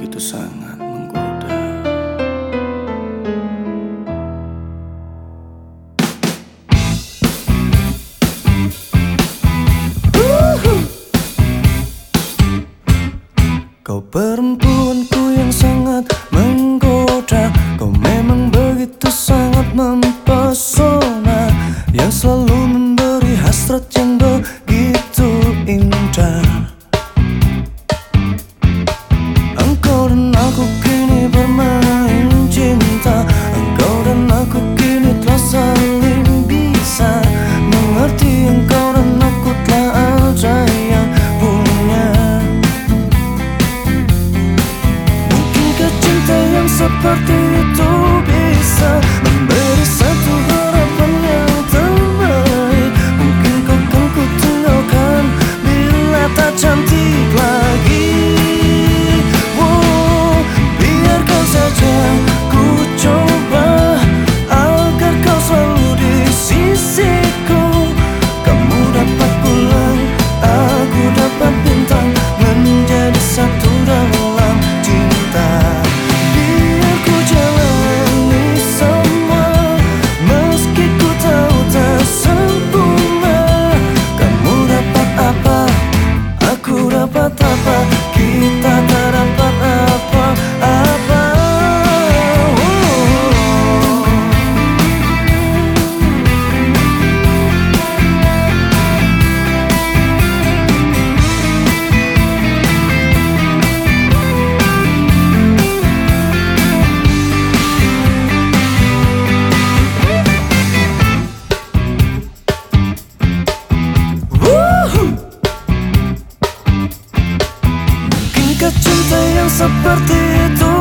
begitu sangat menggoda. Kau perempuanku yang sangat menggoda. Kau memang begitu sangat mempesona, yang selalu memberi hasrat yang begitu indah. Engkau dan aku kini bermain cinta. Engkau dan aku kini telah saling bisa mengerti. Engkau dan aku telah ada yang punya. Mungkinkah cinta yang seperti itu bisa memberi satu harapan yang terbaik? Mungkin kau kan ku tinggalkan bila tak cantik lagi. Biarkan saja ku coba agar kau selalu di sisiku. Kamu dapat bulan, aku dapat bintang, menjadi satu dalam cinta. Biar ku jalani semua, meski ku tahu tak sempurna. Kamu dapat apa, aku dapat apa, kita tak dapat apa-apa. Mungkinkah cinta yang seperti itu